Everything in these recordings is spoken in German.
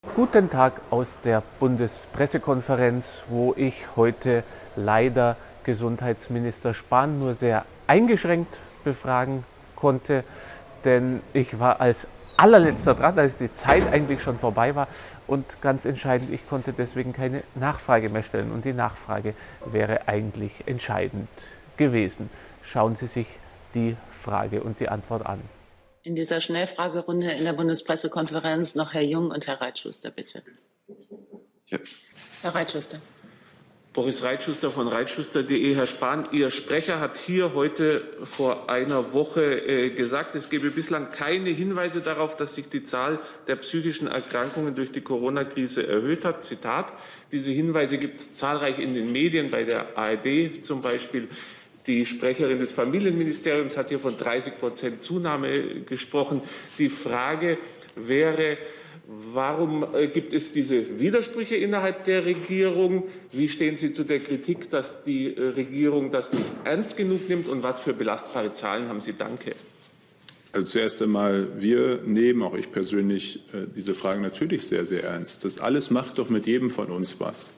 Guten Tag aus der Bundespressekonferenz, wo ich heute leider Gesundheitsminister Spahn nur sehr eingeschränkt befragen konnte, denn ich war als allerletzter dran, als die Zeit eigentlich schon vorbei war, und ganz entscheidend, ich konnte deswegen keine Nachfrage mehr stellen und die Nachfrage wäre eigentlich entscheidend gewesen. Schauen Sie sich die Frage und die Antwort an. In dieser Schnellfragerunde in der Bundespressekonferenz noch Herr Jung und Herr Reitschuster, bitte. Ja. Herr Reitschuster. Boris Reitschuster von reitschuster.de. Herr Spahn, Ihr Sprecher hat hier heute vor einer Woche gesagt, es gebe bislang keine Hinweise darauf, dass sich die Zahl der psychischen Erkrankungen durch die Corona-Krise erhöht hat. Zitat: Diese Hinweise gibt es zahlreich in den Medien, bei der ARD zum Beispiel. Die Sprecherin des Familienministeriums hat hier von 30% Zunahme gesprochen. Die Frage wäre, warum gibt es diese Widersprüche innerhalb der Regierung? Wie stehen Sie zu der Kritik, dass die Regierung das nicht ernst genug nimmt? Und was für belastbare Zahlen haben Sie? Danke. Also zuerst einmal, wir nehmen, auch ich persönlich, diese Fragen natürlich sehr, sehr ernst. Das alles macht doch mit jedem von uns was.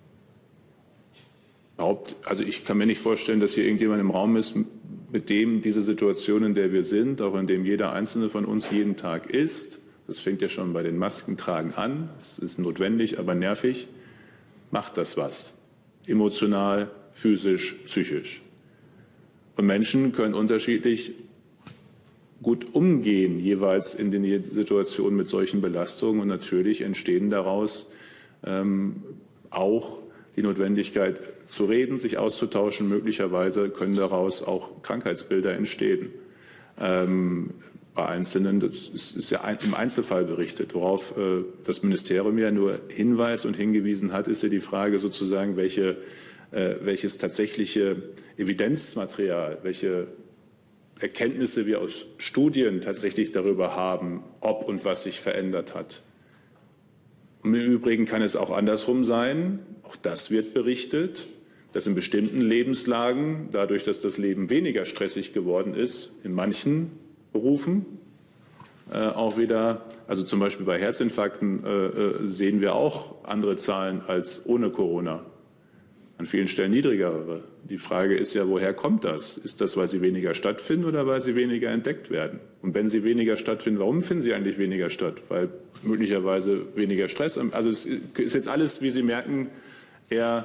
Also ich kann mir nicht vorstellen, dass hier irgendjemand im Raum ist, mit dem diese Situation, in der wir sind, auch in dem jeder Einzelne von uns jeden Tag ist, das fängt ja schon bei den Maskentragen an, es ist notwendig, aber nervig, macht das was. Emotional, physisch, psychisch. Und Menschen können unterschiedlich gut umgehen, jeweils in den Situationen mit solchen Belastungen. Und natürlich entstehen daraus auch die Notwendigkeit zu reden, sich auszutauschen. Möglicherweise können daraus auch Krankheitsbilder entstehen. Bei Einzelnen, das ist ja im Einzelfall berichtet. Worauf das Ministerium ja nur hinweist und hingewiesen hat, ist ja die Frage sozusagen, welches tatsächliche Evidenzmaterial, welche Erkenntnisse wir aus Studien tatsächlich darüber haben, ob und was sich verändert hat. Und im Übrigen kann es auch andersrum sein, auch das wird berichtet, dass in bestimmten Lebenslagen, dadurch, dass das Leben weniger stressig geworden ist, in manchen Berufen auch wieder, also zum Beispiel bei Herzinfarkten sehen wir auch andere Zahlen als ohne Corona. An vielen Stellen niedrigere. Die Frage ist ja, woher kommt das? Ist das, weil sie weniger stattfinden oder weil sie weniger entdeckt werden? Und wenn sie weniger stattfinden, warum finden sie eigentlich weniger statt? Weil möglicherweise weniger Stress. Also es ist jetzt alles, wie Sie merken, eher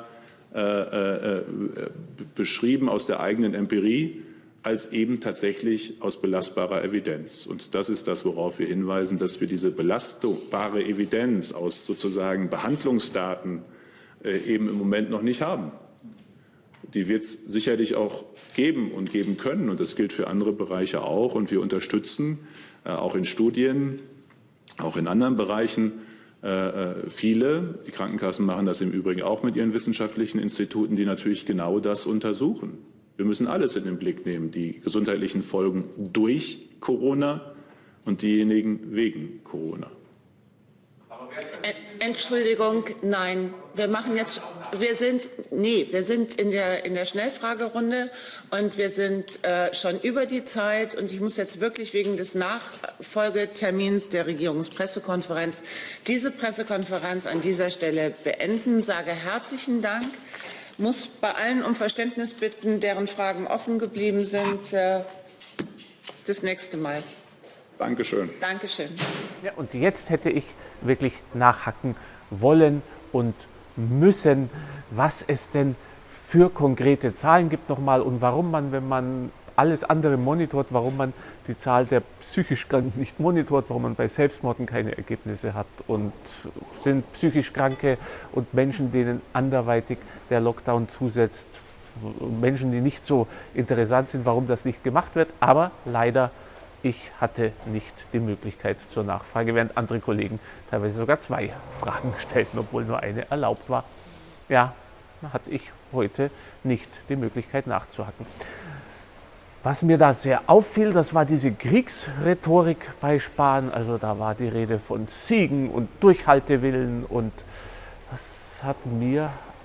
beschrieben aus der eigenen Empirie als eben tatsächlich aus belastbarer Evidenz. Und das ist das, worauf wir hinweisen, dass wir diese belastbare Evidenz aus sozusagen Behandlungsdaten eben im Moment noch nicht haben. Die wird es sicherlich auch geben und geben können. Und das gilt für andere Bereiche auch. Und wir unterstützen auch in Studien, auch in anderen Bereichen viele. Die Krankenkassen machen das im Übrigen auch mit ihren wissenschaftlichen Instituten, die natürlich genau das untersuchen. Wir müssen alles in den Blick nehmen, die gesundheitlichen Folgen durch Corona und diejenigen wegen Corona. Entschuldigung, nein, wir sind in der Schnellfragerunde und wir sind schon über die Zeit und ich muss jetzt wirklich wegen des Nachfolgetermins der Regierungspressekonferenz diese Pressekonferenz an dieser Stelle beenden, sage herzlichen Dank, muss bei allen um Verständnis bitten, deren Fragen offen geblieben sind, das nächste Mal. Dankeschön. Dankeschön. Ja, und jetzt hätte ich wirklich nachhaken wollen und müssen, was es denn für konkrete Zahlen gibt nochmal und warum man, wenn man alles andere monitort, warum man die Zahl der psychisch Kranken nicht monitort, warum man bei Selbstmorden keine Ergebnisse hat und sind psychisch Kranke und Menschen, denen anderweitig der Lockdown zusetzt, Menschen, die nicht so interessant sind, warum das nicht gemacht wird, aber leider ich hatte nicht die Möglichkeit zur Nachfrage, während andere Kollegen teilweise sogar 2 Fragen stellten, obwohl nur eine erlaubt war. Ja, hatte ich heute nicht die Möglichkeit nachzuhaken. Was mir da sehr auffiel, das war diese Kriegsrhetorik bei Spahn. Also da war die Rede von Siegen und Durchhaltewillen und das hat mir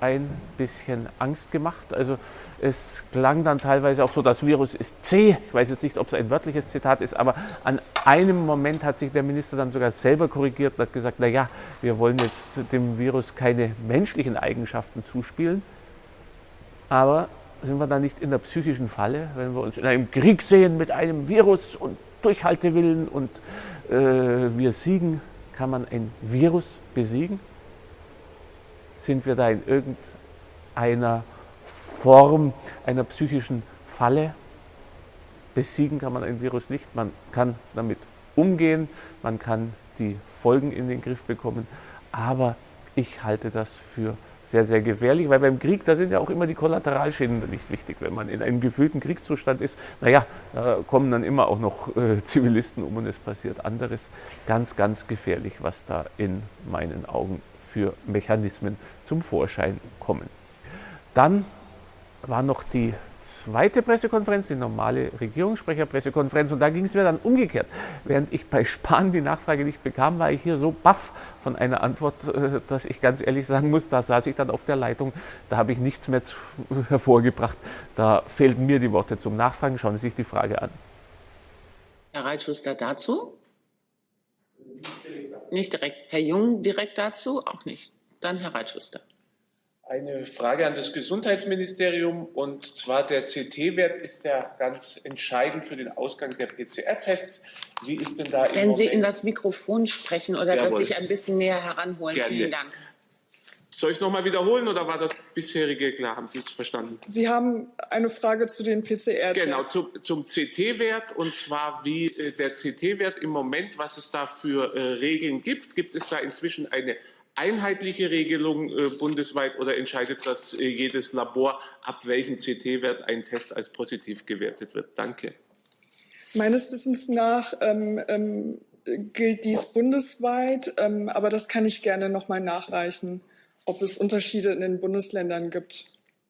ein bisschen Angst gemacht. Also es klang dann teilweise auch so, das Virus ist zäh. Ich weiß jetzt nicht, ob es ein wörtliches Zitat ist, aber an einem Moment hat sich der Minister dann sogar selber korrigiert und hat gesagt, naja, wir wollen jetzt dem Virus keine menschlichen Eigenschaften zuspielen. Aber sind wir da nicht in der psychischen Falle, wenn wir uns in einem Krieg sehen mit einem Virus und Durchhaltewillen und wir siegen? Kann man ein Virus besiegen? Sind wir da in irgendeiner Form einer psychischen Falle? Besiegen kann man ein Virus nicht. Man kann damit umgehen, man kann die Folgen in den Griff bekommen. Aber ich halte das für sehr, sehr gefährlich, weil beim Krieg, da sind ja auch immer die Kollateralschäden nicht wichtig. Wenn man in einem gefühlten Kriegszustand ist, naja, da kommen dann immer auch noch Zivilisten um und es passiert anderes. Ganz, ganz gefährlich, was da in meinen Augen für Mechanismen zum Vorschein kommen. Dann war noch die zweite Pressekonferenz, die normale Regierungssprecherpressekonferenz, und da ging es mir dann umgekehrt. Während ich bei Spahn die Nachfrage nicht bekam, war ich hier so baff von einer Antwort, dass ich ganz ehrlich sagen muss, da saß ich dann auf der Leitung, da habe ich nichts mehr hervorgebracht, da fehlten mir die Worte zum Nachfragen. Schauen Sie sich die Frage an. Herr Reitschuster dazu? Nicht direkt. Herr Jung direkt dazu? Auch nicht. Dann Herr Reitschuster. Eine Frage an das Gesundheitsministerium, und zwar der CT-Wert ist ja ganz entscheidend für den Ausgang der PCR-Tests. Wie ist denn da Wenn Sie in das Mikrofon sprechen oder Jawohl. das sich ein bisschen näher heranholen. Gerne. Vielen Dank. Soll ich es nochmal wiederholen oder war das bisherige klar? Haben Sie es verstanden? Sie haben eine Frage zu den PCR-Tests. Genau, zum CT-Wert, und zwar wie der CT-Wert im Moment, was es da für Regeln gibt. Gibt es da inzwischen eine einheitliche Regelung bundesweit oder entscheidet das jedes Labor, ab welchem CT-Wert ein Test als positiv gewertet wird? Danke. Meines Wissens nach gilt dies bundesweit, aber das kann ich gerne noch mal nachreichen, ob es Unterschiede in den Bundesländern gibt.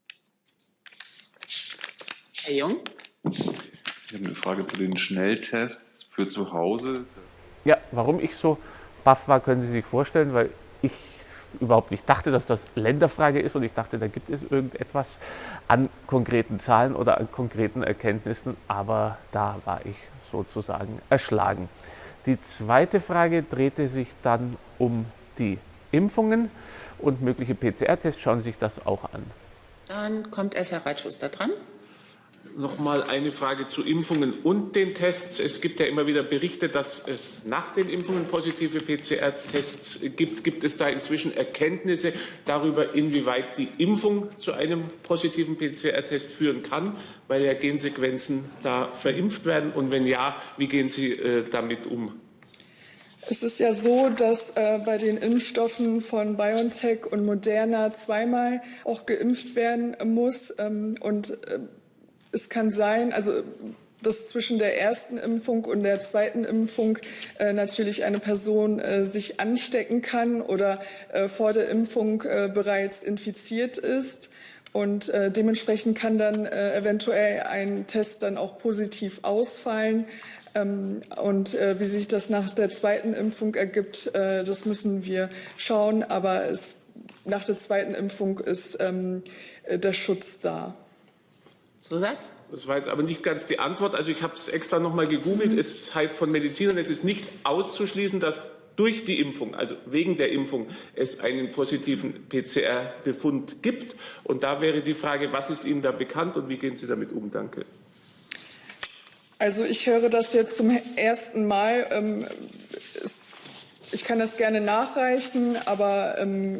Herr Jung? Ich habe eine Frage zu den Schnelltests für zu Hause. Ja, warum ich so baff war, können Sie sich vorstellen, weil ich überhaupt nicht dachte, dass das Länderfrage ist und ich dachte, da gibt es irgendetwas an konkreten Zahlen oder an konkreten Erkenntnissen, aber da war ich sozusagen erschlagen. Die zweite Frage drehte sich dann um die Impfungen und mögliche PCR-Tests. Schauen Sie sich das auch an. Dann kommt erst Herr Reitschuster dran. Nochmal eine Frage zu Impfungen und den Tests. Es gibt ja immer wieder Berichte, dass es nach den Impfungen positive PCR-Tests gibt. Gibt es da inzwischen Erkenntnisse darüber, inwieweit die Impfung zu einem positiven PCR-Test führen kann, weil ja Gensequenzen da verimpft werden? Und wenn ja, wie gehen Sie damit um? Es ist ja so, dass bei den Impfstoffen von BioNTech und Moderna zweimal auch geimpft werden muss. Es kann sein, also dass zwischen der ersten Impfung und der zweiten Impfung natürlich eine Person sich anstecken kann oder vor der Impfung bereits infiziert ist. Und dementsprechend kann dann eventuell ein Test dann auch positiv ausfallen. Und wie sich das nach der zweiten Impfung ergibt, das müssen wir schauen. Aber nach der zweiten Impfung ist der Schutz da. Zusatz? Das war jetzt aber nicht ganz die Antwort. Also ich habe es extra nochmal gegoogelt. Es heißt von Medizinern, es ist nicht auszuschließen, dass durch die Impfung, also wegen der Impfung, es einen positiven PCR-Befund gibt. Und da wäre die Frage, was ist Ihnen da bekannt und wie gehen Sie damit um? Danke. Also ich höre das jetzt zum ersten Mal. Ich kann das gerne nachreichen, aber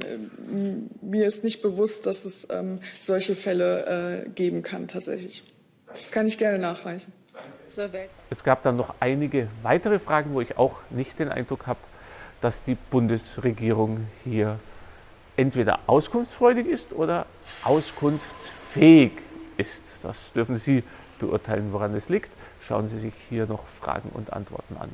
mir ist nicht bewusst, dass es solche Fälle geben kann tatsächlich. Das kann ich gerne nachreichen. Es gab dann noch einige weitere Fragen, wo ich auch nicht den Eindruck habe, dass die Bundesregierung hier entweder auskunftsfreudig ist oder auskunftsfähig ist. Das dürfen Sie beurteilen, woran es liegt. Schauen Sie sich hier noch Fragen und Antworten an.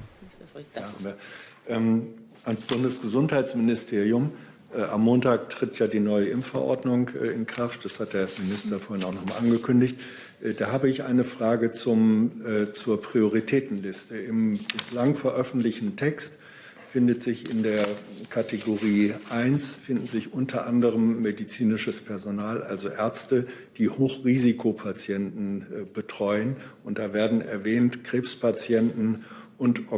Ans Bundesgesundheitsministerium. Am Montag tritt ja die neue Impfverordnung in Kraft. Das hat der Minister vorhin auch noch mal angekündigt. Da habe ich eine Frage zur Prioritätenliste. Im bislang veröffentlichten Text findet sich in der Kategorie 1, finden sich unter anderem medizinisches Personal, also Ärzte, die Hochrisikopatienten betreuen. Und da werden erwähnt Krebspatienten und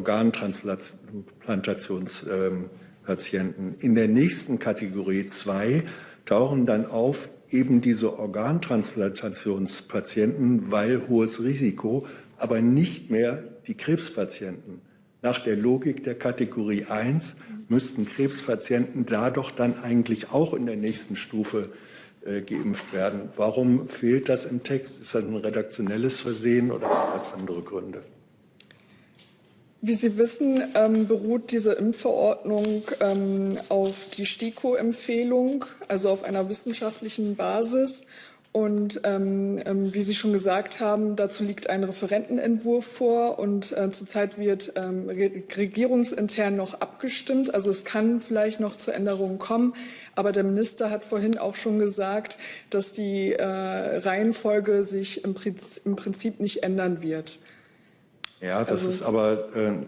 Organtransplantationspatienten. In der nächsten Kategorie 2 tauchen dann auf eben diese Organtransplantationspatienten, weil hohes Risiko, aber nicht mehr die Krebspatienten. Nach der Logik der Kategorie 1 müssten Krebspatienten da doch dann eigentlich auch in der nächsten Stufe geimpft werden. Warum fehlt das im Text? Ist das ein redaktionelles Versehen oder hat das andere Gründe? Wie Sie wissen, beruht diese Impfverordnung auf die STIKO-Empfehlung, also auf einer wissenschaftlichen Basis. Und wie Sie schon gesagt haben, dazu liegt ein Referentenentwurf vor und zurzeit wird regierungsintern noch abgestimmt. Also es kann vielleicht noch zu Änderungen kommen, aber der Minister hat vorhin auch schon gesagt, dass die Reihenfolge sich im Prinzip nicht ändern wird. Ja, das ist aber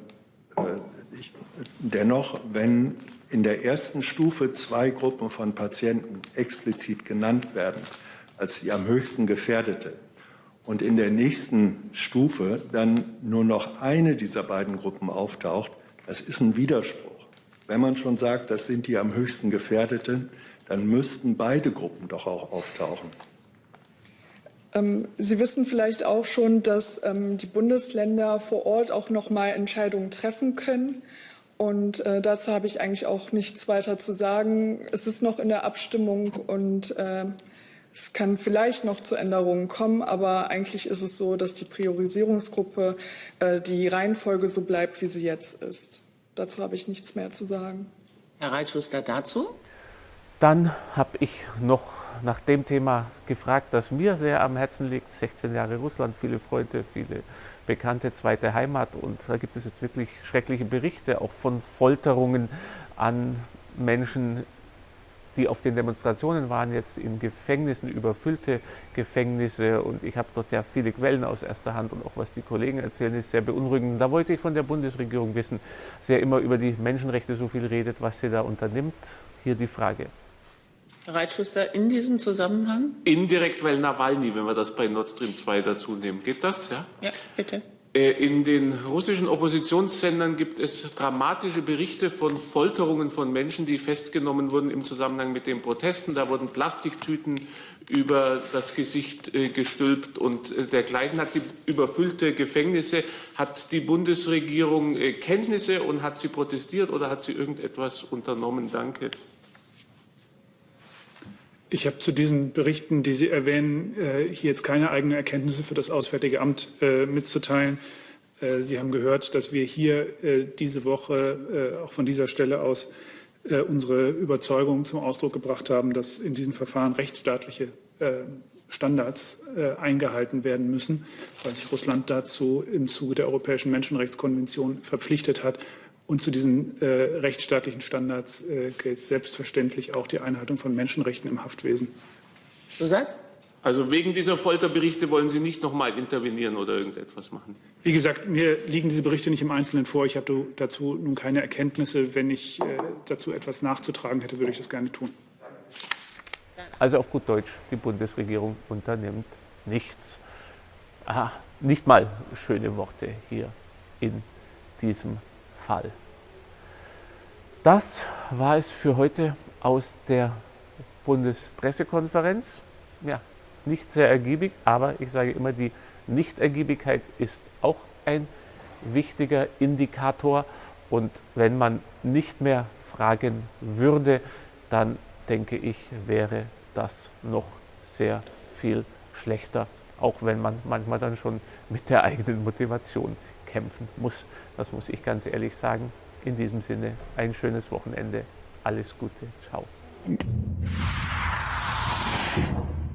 dennoch, wenn in der ersten Stufe 2 Gruppen von Patienten explizit genannt werden, als die am höchsten Gefährdete, und in der nächsten Stufe dann nur noch eine dieser beiden Gruppen auftaucht, das ist ein Widerspruch. Wenn man schon sagt, das sind die am höchsten Gefährdeten, dann müssten beide Gruppen doch auch auftauchen. Sie wissen vielleicht auch schon, dass die Bundesländer vor Ort auch noch mal Entscheidungen treffen können. Und dazu habe ich eigentlich auch nichts weiter zu sagen. Es ist noch in der Abstimmung und es kann vielleicht noch zu Änderungen kommen, aber eigentlich ist es so, dass die Priorisierungsgruppe, die Reihenfolge so bleibt, wie sie jetzt ist. Dazu habe ich nichts mehr zu sagen. Herr Reitschuster, dazu? Dann habe ich noch nach dem Thema gefragt, das mir sehr am Herzen liegt. 16 Jahre Russland, viele Freunde, viele Bekannte, zweite Heimat. Und da gibt es jetzt wirklich schreckliche Berichte, auch von Folterungen an Menschen, die auf den Demonstrationen waren, jetzt in Gefängnissen, überfüllte Gefängnisse. Und ich habe dort ja viele Quellen aus erster Hand und auch was die Kollegen erzählen, ist sehr beunruhigend. Da wollte ich von der Bundesregierung wissen, sie ja immer über die Menschenrechte so viel redet, was sie da unternimmt. Hier die Frage. Herr Reitschuster, in diesem Zusammenhang? Indirekt, weil Nawalny, wenn wir das bei Nord Stream 2 dazu nehmen. Geht das? Ja, Ja, bitte. In den russischen Oppositionssendern gibt es dramatische Berichte von Folterungen von Menschen, die festgenommen wurden im Zusammenhang mit den Protesten. Da wurden Plastiktüten über das Gesicht gestülpt und dergleichen. Hat die überfüllte Gefängnisse, hat die Bundesregierung Kenntnisse und hat sie protestiert oder hat sie irgendetwas unternommen? Danke. Ich habe zu diesen Berichten, die Sie erwähnen, hier jetzt keine eigenen Erkenntnisse für das Auswärtige Amt mitzuteilen. Sie haben gehört, dass wir hier diese Woche auch von dieser Stelle aus unsere Überzeugung zum Ausdruck gebracht haben, dass in diesem Verfahren rechtsstaatliche Standards eingehalten werden müssen, weil sich Russland dazu im Zuge der Europäischen Menschenrechtskonvention verpflichtet hat. Und zu diesen rechtsstaatlichen Standards gilt selbstverständlich auch die Einhaltung von Menschenrechten im Haftwesen. Zusatz? Also wegen dieser Folterberichte wollen Sie nicht noch mal intervenieren oder irgendetwas machen? Wie gesagt, mir liegen diese Berichte nicht im Einzelnen vor. Ich habe dazu nun keine Erkenntnisse. Wenn ich dazu etwas nachzutragen hätte, würde ich das gerne tun. Also auf gut Deutsch, die Bundesregierung unternimmt nichts. Aha, nicht mal schöne Worte hier in diesem Fall. Das war es für heute aus der Bundespressekonferenz. Ja, nicht sehr ergiebig, aber ich sage immer, die Nichtergiebigkeit ist auch ein wichtiger Indikator. Und wenn man nicht mehr fragen würde, dann denke ich, wäre das noch sehr viel schlechter, auch wenn man manchmal dann schon mit der eigenen Motivation kämpfen muss. Das muss ich ganz ehrlich sagen. In diesem Sinne ein schönes Wochenende. Alles Gute. Ciao.